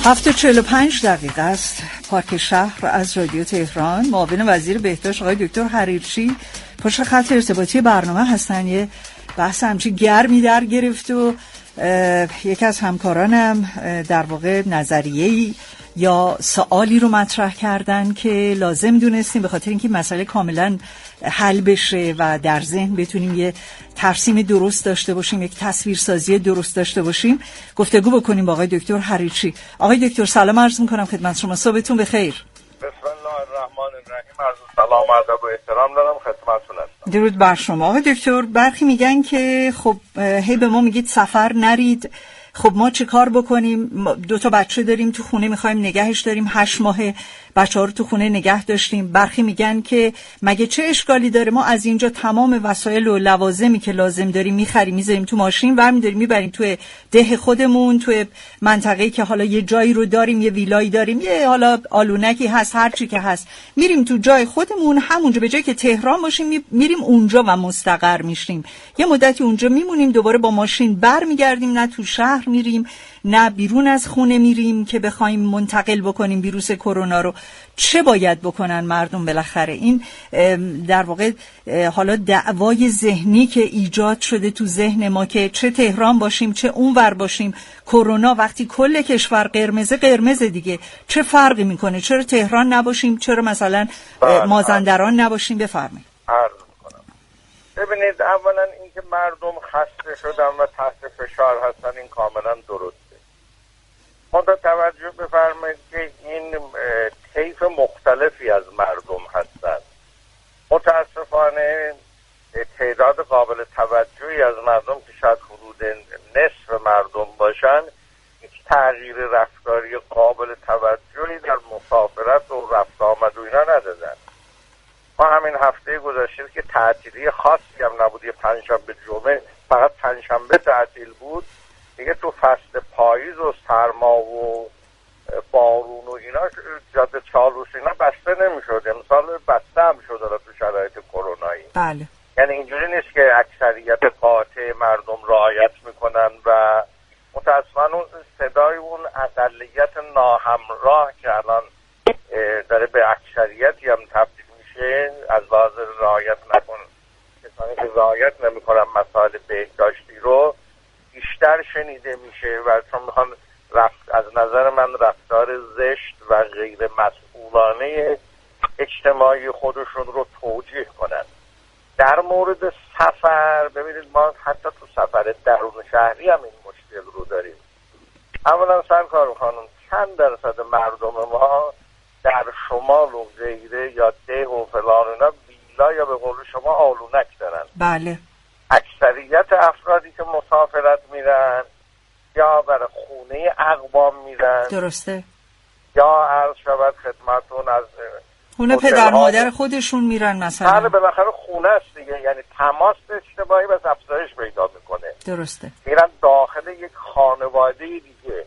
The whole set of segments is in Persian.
7:45 است. پارک شهر از رادیو تهران. معاون وزیر بهداشت آقای دکتر حریرچی پشت خط ارتباطی برنامه هستن. یه بحث همچین گرمی در گرفت و یکی از همکارانم در واقع نظریه‌ای یا سوالی رو مطرح کردن که لازم دونستیم به خاطر اینکه مسئله کاملا حل بشه و در ذهن بتونیم یه ترسیم درست داشته باشیم، یک تصویرسازی درست داشته باشیم، گفتگو بکنیم با آقای دکتر حریرچی. آقای دکتر سلام عرض می‌کنم خدمت شما. صبحتون بخیر. بسم الله الرحمن الرحیم. عرض سلام و ادب و احترام دارم خدمتتون هستم. درود بر شما. آقای دکتر، برخی میگن که خب هی به ما میگید سفر نرید، خب ما چه کار بکنیم؟ 2 بچه داریم تو خونه، میخوایم نگهش داریم، 8 ماه بچه ها رو تو خونه نگه داشتیم. برخی میگن که مگه چه اشکالی داره، ما از اینجا تمام وسایل و لوازمی که لازم داریم میخریم میذاریم تو ماشین و می‌داریم میبریم توی ده خودمون، توی منطقه‌ای که حالا یه جایی رو داریم، یه ویلایی داریم، یه حالا آلونکی هست، هر چی که هست، میریم تو جای خودمون، همونجا به جای که تهران باشیم میریم اونجا و مستقر میشیم. یه مدتی اونجا میمونیم، دوباره با ماشین برمیگردیم، نه تو شهر میریم نه بیرون از خونه میریم که بخوایم منتقل بکنیم ویروس کرونا رو. چه باید بکنن مردم بالاخره؟ این در واقع حالا دعوای ذهنی که ایجاد شده تو ذهن ما که چه تهران باشیم چه اونور باشیم، کرونا وقتی کل کشور قرمزه دیگه چه فرقی میکنه؟ چرا تهران نباشیم؟ چرا مثلا مازندران نباشیم؟ بفرمایید. ببینید، اولا اینکه مردم خسته شدن و تحت فشار هستن این کاملا درسته. منتها توجه بفرمایید که این طیف مختلفی از مردم هستند. متاسفانه تعداد قابل توجهی از مردم که شاید حدود نصف مردم باشن هیچ تغییر رفتاری قابل توجهی در مسافرت و رفت آمد و اینا ندادن. ما همین هفته گذشته که تعطیلی خاصی هم نبود، یه پنجشنبه جمعه فقط پنجشنبه تعطیل بود، دیگه تو فصل پاییز و سرما و بارون و اینا جاده چالوس اینا بسته نمیشد. امسال بسته هم شد تو شرایط کرونایی. بله. یعنی اینجوری نیست که اکثریت قاطع مردم رعایت میکنن و متاسفانه اون صدای اون اقلیت ناهمراه که الان داره به اکثریتی هم تبدیل میشه از لحاظ رعایت نکن، کسانی که رعایت نمیکنن مسائل بهداشتی رو بیشتر شنیده میشه و چون میخوان از نظر من رفتار زشت و غیر مسئولانه اجتماعی خودشون رو توجیه کنن. در مورد سفر ببینید، ما حتی تو سفر درون شهری هم این مشکل رو داریم. اولا سرکار خانم، چند درصد مردم ما در شمال و غیره یا ده و فلان اینا ویلا یا به قول شما آلونک دارن؟ بله. اکثریت افرادی که مسافرت میرن یا برای خونه اقوام میرن، درسته، یا عرض شود خدمتون از خونه پدر مادر خودشون میرن مثلا. بله، بالاخره خونه است دیگه، یعنی تماس اجتماعی بس افزایش پیدا میکنه. درسته. میرن داخل یک خانواده دیگه.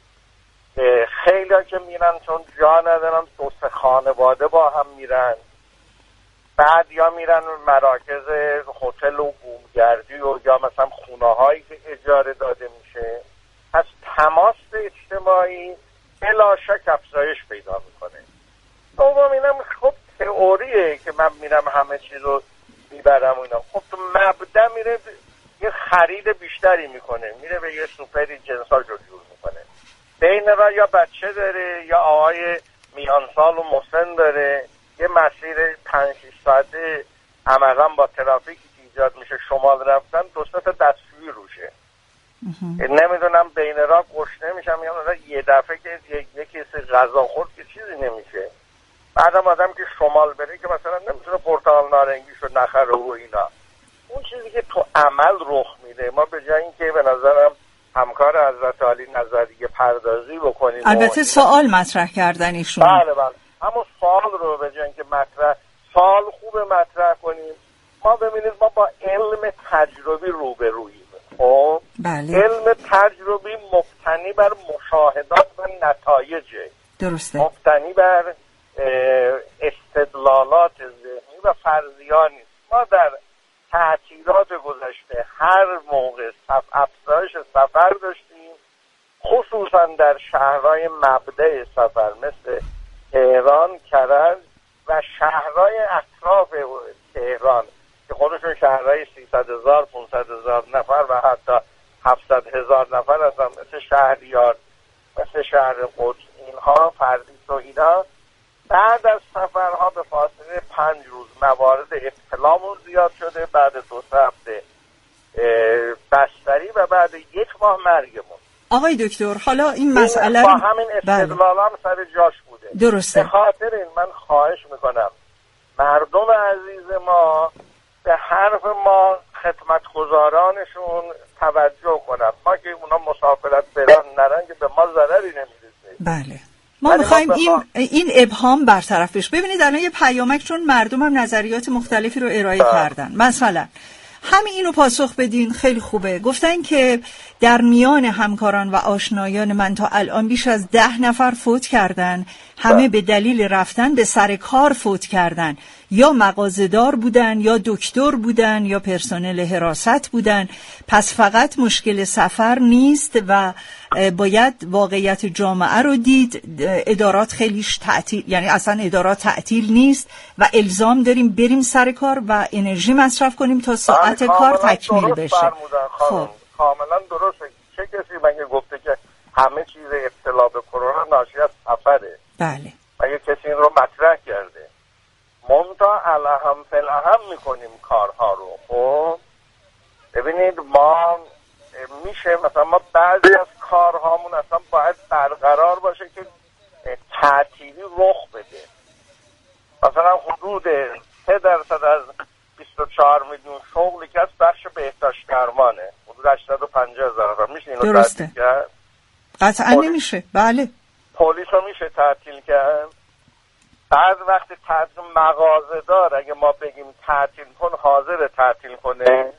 خیلی ها که میرن چون جا ندارن 2-3 خانواده با هم میرن، بعد یا میرن مراکز هتل و بومگردی و یا مثلا خونه هایی که اجاره داده میشه. پس تماس اجتماعی بلا شک افزایش پیدا میکنه. دوم اینم خب تئوریه که من میرم همه چیز رو میبرم و اینا. خب تو مبدا میره یه خرید بیشتری میکنه، میره به یه سوپری جنسا رو جور میکنه. بین را یا بچه داره یا آقای میان سال و مسن داره، یه مسیر 5-6 ساعته عملا با ترافیکی که ایجاد میشه شمال رفتن 2 تا دستشویی روشه. نمیدونم بین را گشنه میشم یا یه دفعه که یک کیسه غذا خورد که چیزی نمیشه. بعدم آدم که شمال بره که مثلا نمیتونه پرتقال نارنگیشو نخره و اینا. اون چیزی که تو عمل رخ میده، ما به جای اینکه به نظرم همکار حضرت علی نظریه پردازی بکنیم، البته سوال مطرح کردن ایشون. بله همون سوال رو به جای اینکه سوال خوب مطرح کنیم، ما ببینید ما با علم تجربی روبروییم. خب بله. علم تجربی مبتنی بر مشاهدات و نتایجه. درسته. مبتنی بر استدلالات ذهنی و فرضیات نیست. ما در تعطیلات گذشته هر موقع افزایش سفر داشتیم خصوصا در شهرهای مبدأ سفر مثل تهران، کرج و شهرهای اطراف تهران که خودشون شهرهای 300,000 500,000 نفر و حتی 700,000 نفر هستن، مثل شهریار، مثل شهر قدس، اینها فردیس و اینا، بعد از سفرها به فاصله 5 روز موارد ابتلامون زیاد شده، بعد 2-3 هفته بستری و بعد 1 ماه مرگمون. آقای دکتر حالا این مسئله با همین استدلال هم سر جاش بوده. درسته. به خاطر این من خواهش میکنم مردم عزیز ما به حرف ما خدمتگزارانشون توجه کنن، ما که اونا مسافرت برن نرن که به ما ضرری نمیرسه. بله ما میخوایم این ابهام برطرف بشه. ببینید الان یه پیامک، چون مردم هم نظریات مختلفی رو ارائه کردن، مثلا همین اینو پاسخ بدین خیلی خوبه. گفتن که در میان همکاران و آشنایان من تا الان بیش از 10 نفر فوت کردن، همه به دلیل رفتن به سر کار فوت کردن، یا مغازه‌دار بودن یا دکتر بودن یا پرسنل حراست بودن. پس فقط مشکل سفر نیست و باید واقعیت جامعه رو دید. ادارات خیلیش تعطیل، یعنی اصلا ادارات تعطیل نیست و الزام داریم بریم سر کار و انرژی مصرف کنیم تا ساعت کار تکمیل بشه. خب کاملا درسته. چه کسی مگه گفته که همه چیز ابتلا به کرونا ناشی از سفره؟ بله. مگه کسی این رو مطرح کرده؟ منتها الهم فلهم میکنیم کارها رو. خب ببینید ما میشه مثلا ما بعضی از کارهامون اصلا باید برقرار باشه که تعطیلی رخ بده. مثلا حدود 3% از 24 میلیون شغلی که از بخش بهداشت درمانه، حدود 850,000 نفر. میشه اینو درسته. تعطیل کرد؟ قطعا نمیشه. بله. پلیس رو میشه تعطیل کرد؟ بعد وقتی تعطیل مغازه دار اگه ما بگیم تعطیل کن حاضر تعطیل کنه؟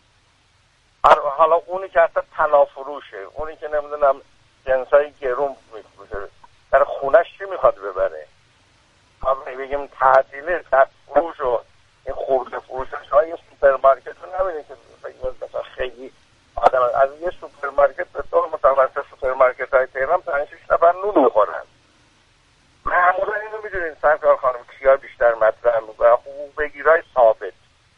حالا اونی که حتی تنافروشه، اونی که نمیدونم جنسای گرون میفروشه، در خونش چی میخواد ببره؟ ما بگیم تعطیله، فروش و این خورده فروشش های سوپرمارکت رو نبینید که مثلا خیلی آدم از یه سوپرمارکت به طور متوسط سوپرمارکت های تهران 5-6 نفر نون میخورن. معمولا اینو میدونین سرکار خانم کیا بیشتر مطرح میکنن؟ حقوق بگیرای ثابت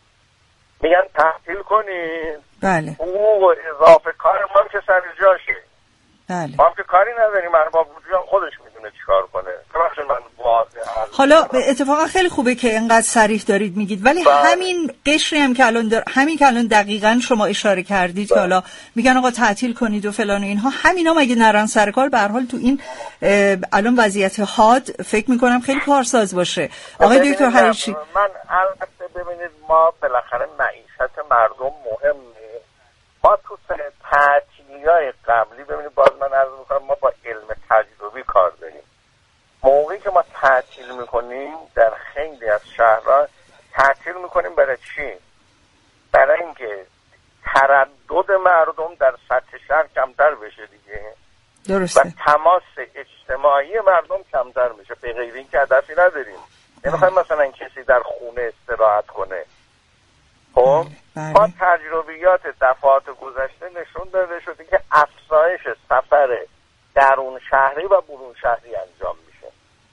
میگن تعطیل کنید. بله. حقوق و اضافه کار ما که سر جاشه. بله. ما که کاری نداریم، ارباب رجوع خودش میدونه چیکار کنه. من حالا اتفاقا خیلی خوبه که اینقدر صریح دارید میگید، ولی همین قشری هم که الان همین که الان دقیقاً شما اشاره کردید که حالا میگن آقا تعطیل کنید و فلان و اینها، همینا مگه نرن سر کار؟ به هر حال تو این الان وضعیت حاد فکر میکنم خیلی کارساز باشه. آقای دکتر حریچی، من البته ببینید ما بالاخره معیشت مردم مهمه. ما تو تعطیلی‌های قبلی ببینید، باز من عرض میکنم ما با علم تجربی کار داریم. موقعی که ما تعطیل میکنیم در خیلی از شهرها تعطیل میکنیم برای چی؟ برای اینکه تردد مردم در سطح شهر کمتر بشه دیگه. درسته. و تماس اجتماعی مردم کمتر میشه. به غیر این که هدفی نداریم. نمیخوایم مثلا کسی در خونه استراحت کنه. خب ما تجربیات دفعات گذشته نشون داده شده که افزایش سفر درون شهری و برون شهری انجام میشه.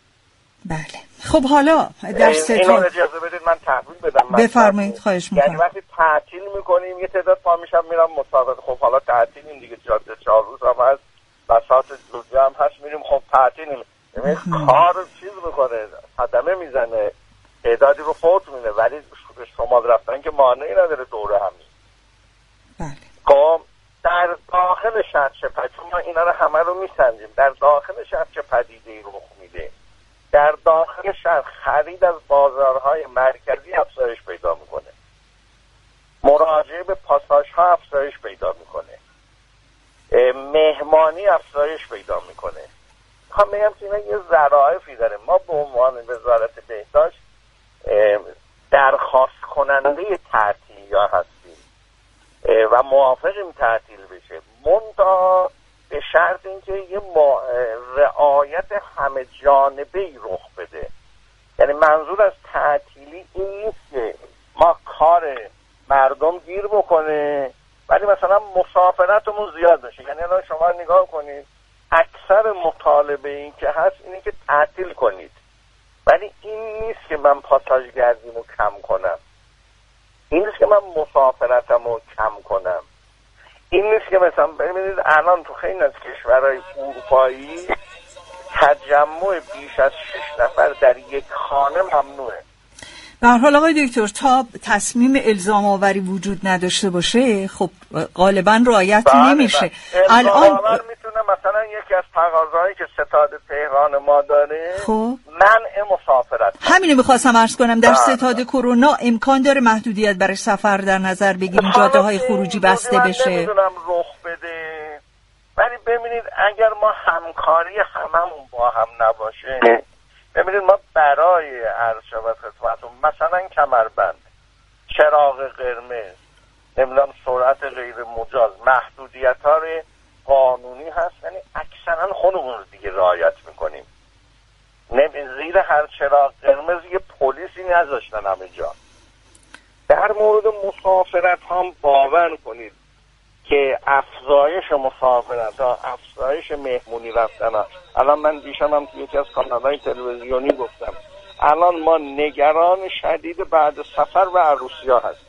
بله. خب حالا در اینو اجازه بدید من تحویل بدم. بفرمایید. خواهش میکنم. یعنی وقتی تعطیل میکنیم یه تعداد پا میشم میرم مسابقه. خب حالا تعطیلیم دیگه، جاده 4 روز هم هست، بساط جوجه هم هست، میریم خب تعطیلیم. یعنی کار چیز میکنه، صدمه میزنه، تعدادی رو فوت میده، ولی شمال رفتن که مانعی نداره دوره همین. بله. خب در داخل شهر چه چون ما اینا رو همه رو میسنجیم، در داخل شهر چه پدیده‌ای رخ میده؟ در داخل شهر خرید از بازارهای مرکزی افزایش پیدا میکنه، مراجعه به پاساژها افزایش پیدا میکنه، مهمانی افزایش پیدا میکنه. میخوام بگم که اینا یه ظرافی داره. ما به عنوان وزارت بهداشت درخواست کننده تعطیلی‌ها هستیم و موافقیم تعطیل بشه، منتها به شرط اینکه یه رعایت همه جانبه‌ای رخ بده. یعنی منظور از تعطیلی این نیست که ما کار مردم گیر بکنه ولی مثلا مسافرتمون زیاد بشه. یعنی الان شما نگاه کنید اکثر مطالبه این که هست اینه که تعطیل کنید، ولی این نیست که من پاساژگردیمو کم کنم، این نیست که من مسافرتمو کم کنم، این نیست که مثلا ببینید الان تو خیلی از کشورهای اروپایی تجمع بیش از 6 نفر در یک خانه ممنوعه. به هر حال آقای دکتر تا تصمیم الزام آوری وجود نداشته باشه خب غالبا رعایت نمیشه. الان میتونه مثلا یکی از تقاضاهایی که ستاد تهران ما داره خب منع مسافرت. همینو میخواستم عرض کنم در ستاد کرونا امکان داره محدودیت برای سفر در نظر بگیریم، جاده های خروجی بسته بشه. نمیدونم رخ بده، ولی ببینید اگر ما همکاری هممون با هم نباشه، ببینید ما برای عرض شود خدمتتون مثلا کمربند، چراغ قرمز، نمیدونم سرعت غیر مجاز، محدودیت‌ها قانونی هست، یعنی اکثرا خودمون رو دیگه رعایت میکنیم. زیر هر چراغ قرمز یه پلیسی نذاشتن همه جا. در مورد مسافرت هم باور کنید که افزایش مسافرت ها، افزایش مهمونی رفتن ها. الان من دیشب هم توی یکی از کانال‌های تلویزیونی گفتم الان ما نگران شدید بعد سفر و عروسی ها هستیم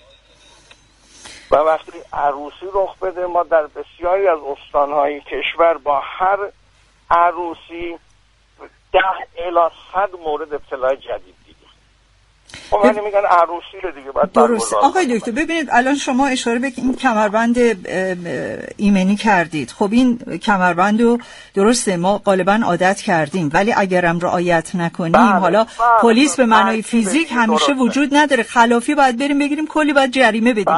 و وقتی عروسی رخ بده ما در بسیاری از استانهای کشور با هر عروسی 10 الی 100 مورد ابتلا جدید دیگه. خب یعنی میگن عروسی رو دیگه باید درست. آقای دکتر ببینید الان شما اشاره به این کمربند ایمنی کردید. خب این کمربند رو درسته ما غالبا عادت کردیم، ولی اگرم رعایت نکنیم حالا پلیس به معنای فیزیک همیشه وجود نداره، خلافی باید بریم بگیریم، کلی باید جریمه بدیم.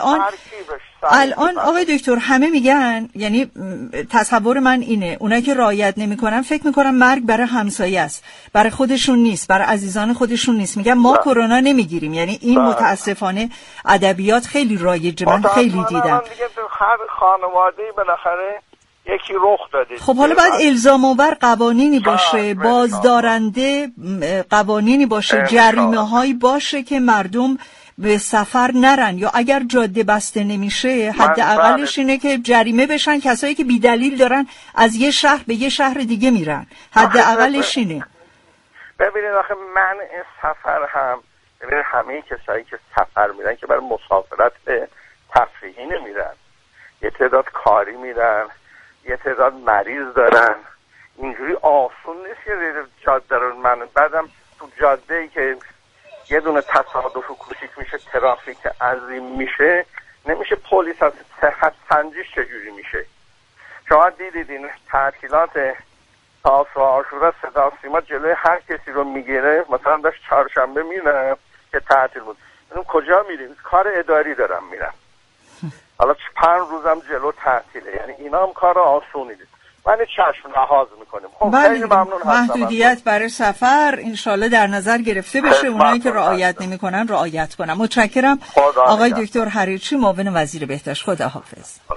الان آقای دکتر همه میگن، یعنی تصور من اینه اونایی که رعایت نمیکنن فکر میکنن مرگ برای همسایه است، برای خودشون نیست، برای عزیزان خودشون نیست، میگن ما کرونا نمیگیریم. یعنی این متاسفانه ادبیات خیلی رایجه، من خیلی دیدم. دیگه هر خانواده‌ای بالاخره یکی رخ داده. خب حالا باید الزام آور قوانینی باشه، بازدارنده قوانینی باشه، جریمه هایی باشه که مردم به سفر نرن، یا اگر جاده بسته نمیشه حداقلش اینه که جریمه بشن کسایی که بی دلیل دارن از یه شهر به یه شهر دیگه میرن، حداقلش اینه. ببینید آخه منع سفر هم، ببینید همه کسایی که سفر میرن که برای مسافرت تفریحی نمیرن، یه تعداد کاری میرن، یه تعداد مریض دارن، اینجوری آسون نیست که جاده رو بعدم تو جاده‌ای که یه دونه تصادف کوچیک میشه، ترافیک عظیم میشه، نمیشه پلیس از صحت سنجیش چجوری میشه. شما دیدید این تعطیلات تاسوعا و عاشورا صدا سیما جلوی هر کسی رو میگیره، مثلا داشت چهارشنبه میرم که تعطیل بود، اون کجا میریم؟ کار اداری دارم میرم، حالا 5 روزم جلو تعطیله. یعنی اینا هم کار آسونی نیست، ولی چشم لحاظ میکنیم. خب خیلی ممنون هستم. محدودیت برای سفر انشالله در نظر گرفته بشه، اونایی که رعایت نمیکنن رعایت کنن. متشکرم آقای دکتر حریرچی، معاون وزیر بهداشت. خداحافظ.